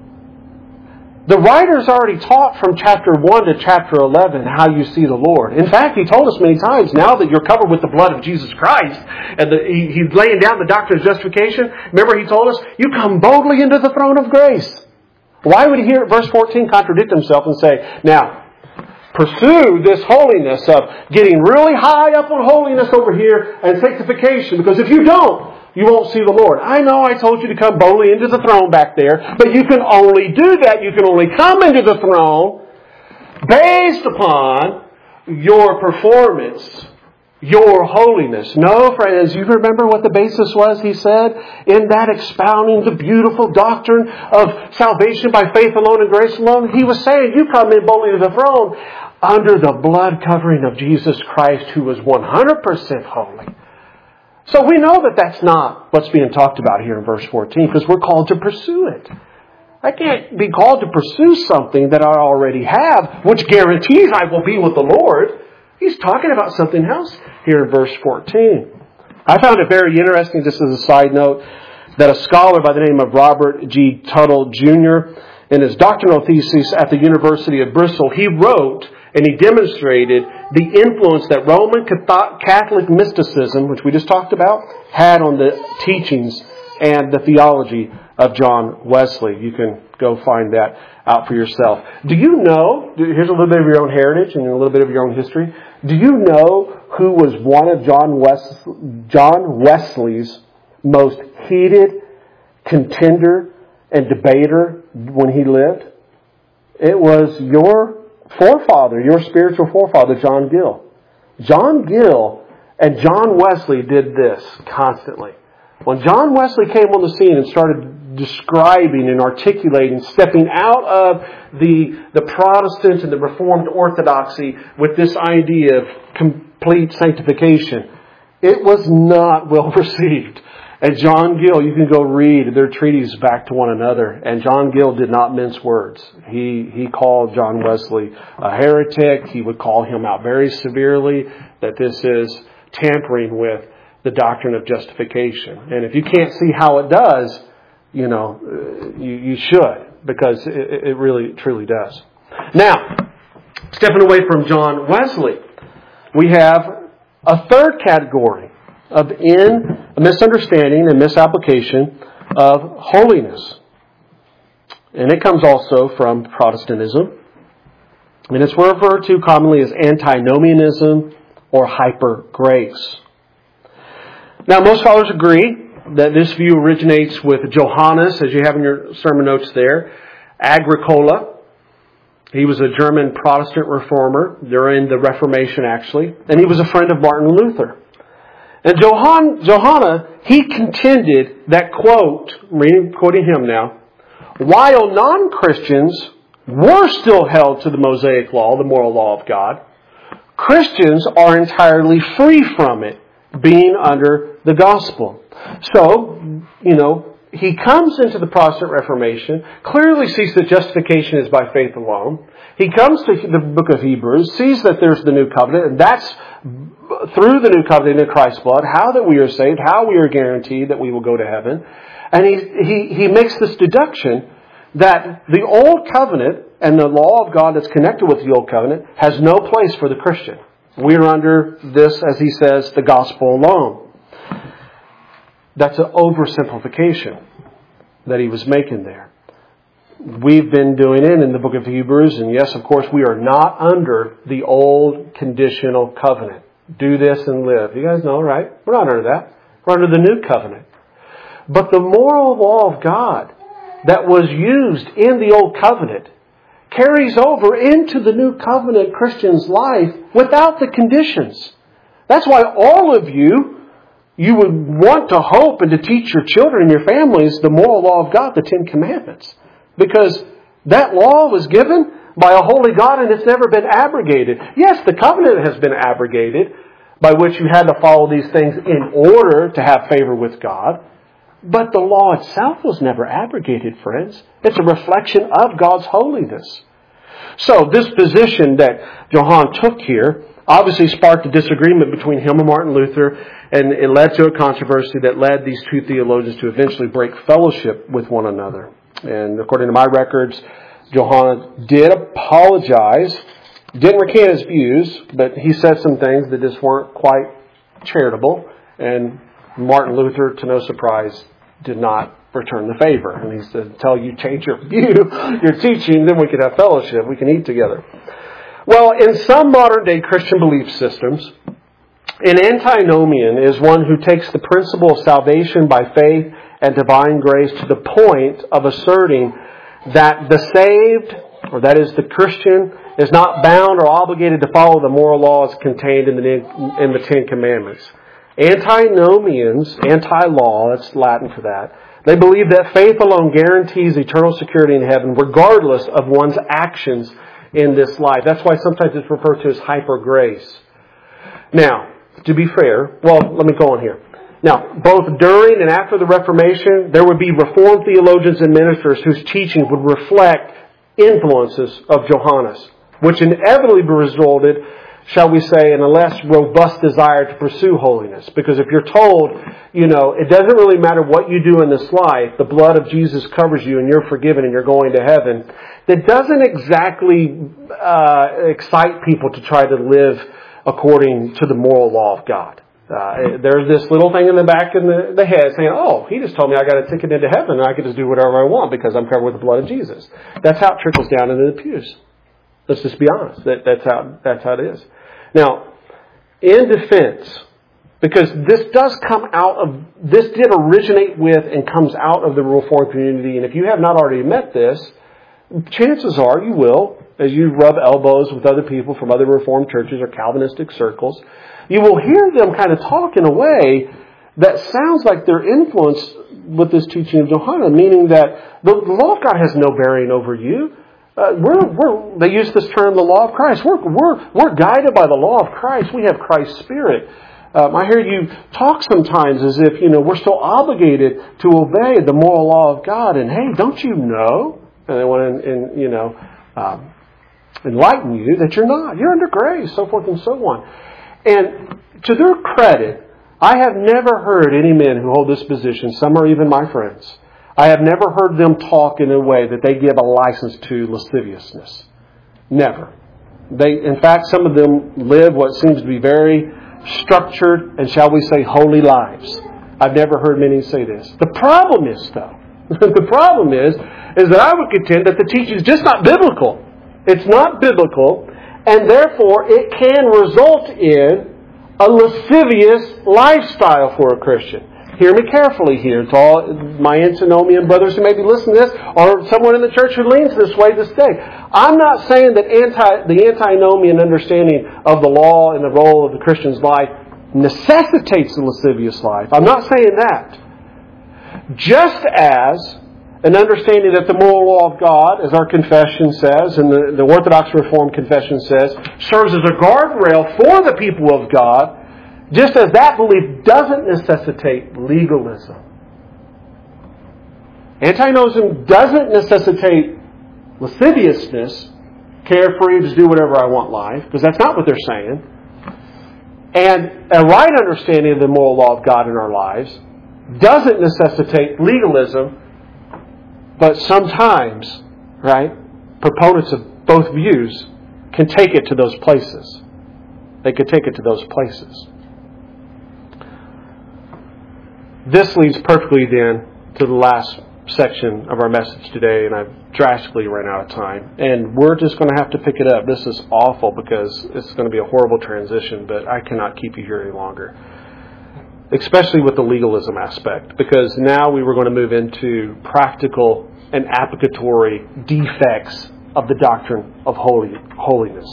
The writer's already taught from chapter one to chapter eleven how you see the Lord. In fact, he told us many times, now that you're covered with the blood of Jesus Christ, and the, he, he's laying down the doctrine of justification, remember he told us, you come boldly into the throne of grace. Why would he hear verse fourteen contradict himself and say, now, pursue this holiness of getting really high up on holiness over here and sanctification, because if you don't, you won't see the Lord. I know I told you to come boldly into the throne back there, but you can only do that. You can only come into the throne based upon your performance, your holiness. No, friends, you remember what the basis was, he said, in that expounding the beautiful doctrine of salvation by faith alone and grace alone? He was saying, you come in boldly to the throne under the blood covering of Jesus Christ, who was one hundred percent holy. So we know that that's not what's being talked about here in verse fourteen, because we're called to pursue it. I can't be called to pursue something that I already have, which guarantees I will be with the Lord. He's talking about something else here in verse fourteen. I found it very interesting, just as a side note, that a scholar by the name of Robert G. Tuttle Junior, in his doctoral thesis at the University of Bristol, he wrote and he demonstrated the influence that Roman Catholic mysticism, which we just talked about, had on the teachings and the theology of John Wesley. You can go find that out for yourself. Do you know, here's a little bit of your own heritage and a little bit of your own history. Do you know who was one of John, Wes- John Wesley's most heated contender and debater when he lived? It was your forefather, your spiritual forefather, John Gill. John Gill and John Wesley did this constantly. When John Wesley came on the scene and started describing and articulating, stepping out of the, the Protestant and the Reformed orthodoxy with this idea of complete sanctification, it was not well received. And John Gill, you can go read their treaties back to one another. And John Gill did not mince words. He he called John Wesley a heretic. He would call him out very severely that this is tampering with the doctrine of justification. And if you can't see how it does, you know, you, you should, because it, it really truly does. Now, stepping away from John Wesley, we have a third category of in a misunderstanding and misapplication of holiness. And it comes also from Protestantism. And it's referred to commonly as antinomianism or hyper grace. Now, most scholars agree that this view originates with Johannes, as you have in your sermon notes there, Agricola. He was a German Protestant reformer during the Reformation, actually. And he was a friend of Martin Luther. And Johann, Johanna, he contended that, quote, reading, quoting him now, while non-Christians were still held to the Mosaic law, the moral law of God, Christians are entirely free from it, being under the gospel. So, you know, he comes into the Protestant Reformation, clearly sees that justification is by faith alone. He comes to the book of Hebrews, sees that there's the new covenant, and that's through the new covenant in Christ's blood, how that we are saved, how we are guaranteed that we will go to heaven. And he, he, he makes this deduction that the Old Covenant and the law of God that's connected with the Old Covenant has no place for the Christian. We are under this, as he says, the gospel alone. That's an oversimplification that he was making there. We've been doing it in the book of Hebrews, and yes, of course, we are not under the old conditional covenant. Do this and live. You guys know, right? We're not under that. We're under the new covenant. But the moral law of God that was used in the old covenant carries over into the new covenant Christian's life without the conditions. That's why all of you, you would want to hope and to teach your children and your families the moral law of God, the Ten Commandments. Because that law was given by a holy God and it's never been abrogated. Yes, the covenant has been abrogated, by which you had to follow these things in order to have favor with God. But the law itself was never abrogated, friends. It's a reflection of God's holiness. So this position that Johann took here obviously sparked a disagreement between him and Martin Luther, and it led to a controversy that led these two theologians to eventually break fellowship with one another. And according to my records, Johann did apologize, didn't recant his views, but he said some things that just weren't quite charitable. And Martin Luther, to no surprise, did not return the favor. And he said, until you change your view, your teaching, then we can have fellowship. We can eat together. Well, in some modern day Christian belief systems, an antinomian is one who takes the principle of salvation by faith and divine grace to the point of asserting that the saved, or that is the Christian, is not bound or obligated to follow the moral laws contained in the, in the Ten Commandments. Antinomians, anti-law, that's Latin for that, they believe that faith alone guarantees eternal security in heaven regardless of one's actions in this life. That's why sometimes it's referred to as hyper grace. Now, to be fair, well, let me go on here. Now, both during and after the Reformation, there would be Reformed theologians and ministers whose teachings would reflect influences of Johannes, which inevitably resulted, shall we say, in a less robust desire to pursue holiness. Because if you're told, you know, it doesn't really matter what you do in this life, the blood of Jesus covers you and you're forgiven and you're going to heaven, that doesn't exactly uh, excite people to try to live according to the moral law of God. Uh, there's this little thing in the back of the, the head saying, oh, he just told me I got a ticket into heaven and I can just do whatever I want because I'm covered with the blood of Jesus. That's how it trickles down into the pews. Let's just be honest. That, that's how that's how it is. Now, in defense, because this does come out of, this did originate with and comes out of the Reformed community, and if you have not already met this, chances are you will, as you rub elbows with other people from other Reformed churches or Calvinistic circles, you will hear them kind of talk in a way that sounds like they're influenced with this teaching of Johannes, meaning that the law of God has no bearing over you. Uh, we're, we're, they use this term, the law of Christ. We're, we're, we're guided by the law of Christ. We have Christ's Spirit. Um, I hear you talk sometimes as if, you know, we're still obligated to obey the moral law of God. And hey, don't you know? And they want to, and, you know, um, enlighten you that you're not. You're under grace, so forth and so on. And to their credit, I have never heard any men who hold this position, some are even my friends, I have never heard them talk in a way that they give a license to lasciviousness. Never. They, in fact, some of them live what seems to be very structured and, shall we say, holy lives. I've never heard many say this. The problem is, though, the problem is, is that I would contend that the teaching is just not biblical. It's not biblical. And therefore, it can result in a lascivious lifestyle for a Christian. Hear me carefully here. To all my antinomian brothers who may be listening to this, or someone in the church who leans this way this day. I'm not saying that anti, the antinomian understanding of the law and the role of the Christian's life necessitates a lascivious life. I'm not saying that. Just as an understanding that the moral law of God, as our confession says, and the, the Orthodox Reformed confession says, serves as a guardrail for the people of God, just as that belief doesn't necessitate legalism. Antinomianism doesn't necessitate lasciviousness, carefree, just do whatever I want life, because that's not what they're saying. And a right understanding of the moral law of God in our lives doesn't necessitate legalism, but sometimes, right, proponents of both views can take it to those places. They could take it to those places. This leads perfectly then to the last section of our message today, and I've drastically run out of time. And we're just going to have to pick it up. This is awful because it's going to be a horrible transition, but I cannot keep you here any longer. Especially with the legalism aspect, because now we were going to move into practical and applicatory defects of the doctrine of holy, holiness.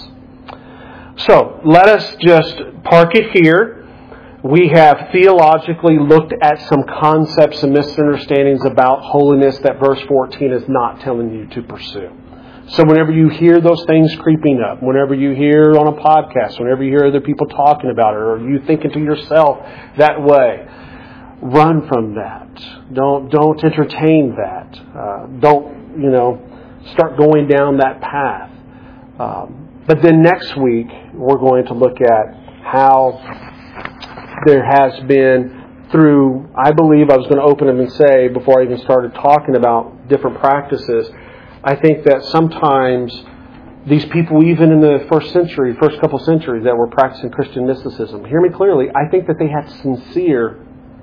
So, let us just park it here. We have theologically looked at some concepts and misunderstandings about holiness that verse fourteen is not telling you to pursue. So whenever you hear those things creeping up, whenever you hear on a podcast, whenever you hear other people talking about it, or you thinking to yourself that way, run from that. Don't don't entertain that. Uh, don't, you know, start going down that path. Um, but then next week, we're going to look at how there has been through, I believe I was going to open them and say, before I even started talking about different practices, I think that sometimes these people, even in the first century, first couple centuries that were practicing Christian mysticism, hear me clearly, I think that they had sincere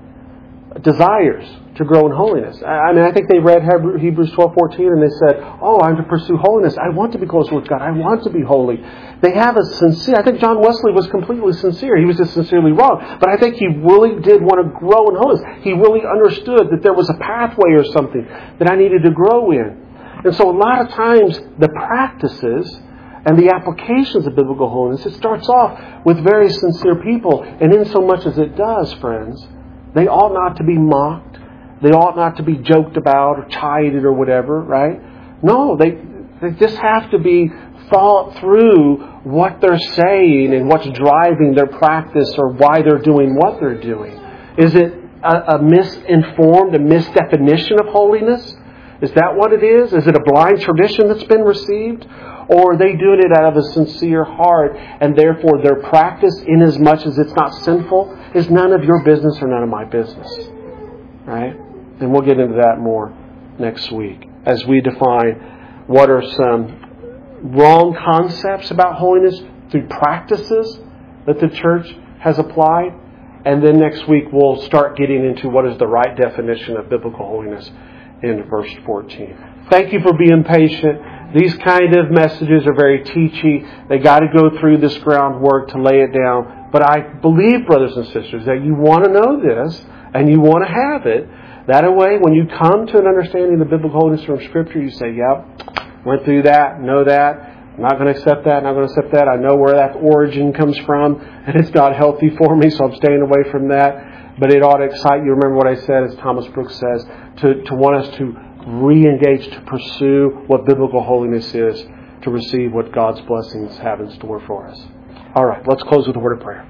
desires to grow in holiness. I mean, I think they read Hebrews twelve fourteen and they said, oh, I'm to pursue holiness. I want to be closer with God. I want to be holy. They have a sincere, I think John Wesley was completely sincere. He was just sincerely wrong. But I think he really did want to grow in holiness. He really understood that there was a pathway or something that I needed to grow in. And so a lot of times the practices and the applications of biblical holiness, it starts off with very sincere people. And in so much as it does, friends, they ought not to be mocked. They ought not to be joked about or chided or whatever, right? No, they they just have to be thought through what they're saying and what's driving their practice or why they're doing what they're doing. Is it a, a misinformed, a misdefinition of holiness? Is that what it is? Is it a blind tradition that's been received? Or are they doing it out of a sincere heart, and therefore their practice, inasmuch as it's not sinful, is none of your business or none of my business? Right? And we'll get into that more next week as we define what are some wrong concepts about holiness through practices that the church has applied. And then next week we'll start getting into what is the right definition of biblical holiness in verse fourteen. Thank you for being patient. These kind of messages are very teachy. They got to go through this groundwork to lay it down. But I believe, brothers and sisters, that you want to know this and you want to have it. That way, when you come to an understanding of biblical holiness from Scripture, you say, yep, went through that, know that. I'm not going to accept that, not going to accept that. I know where that origin comes from, and it's not healthy for me, so I'm staying away from that. But it ought to excite you. Remember what I said, as Thomas Brooks says, to, to want us to re-engage, to pursue what biblical holiness is, to receive what God's blessings have in store for us. All right, let's close with a word of prayer.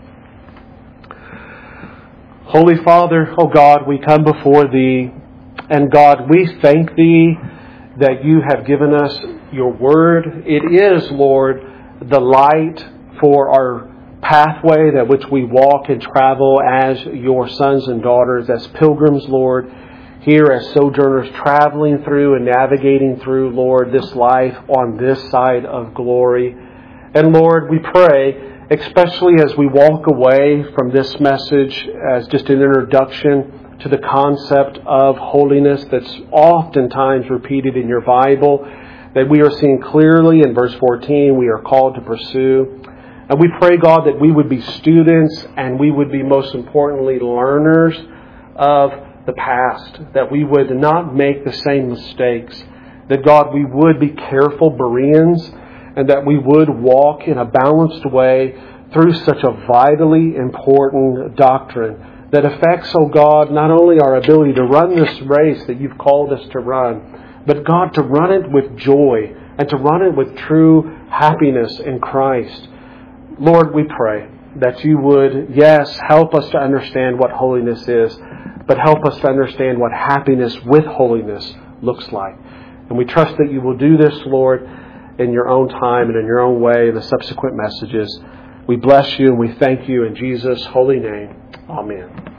Holy Father, oh God, we come before Thee, and God, we thank Thee that You have given us Your Word. It is, Lord, the light for our pathway that which we walk and travel as Your sons and daughters, as pilgrims, Lord, here as sojourners traveling through and navigating through, Lord, this life on this side of glory. And Lord, we pray, especially as we walk away from this message as just an introduction to the concept of holiness that's oftentimes repeated in Your Bible, that we are seeing clearly in verse fourteen we are called to pursue. And we pray, God, that we would be students and we would be, most importantly, learners of the past, that we would not make the same mistakes, that, God, we would be careful Bereans, and that we would walk in a balanced way through such a vitally important doctrine that affects, oh God, not only our ability to run this race that You've called us to run, but God, to run it with joy and to run it with true happiness in Christ. Lord, we pray that You would, yes, help us to understand what holiness is, but help us to understand what happiness with holiness looks like. And we trust that You will do this, Lord, in Your own time and in Your own way in the subsequent messages. We bless You and we thank You in Jesus' holy name. Amen.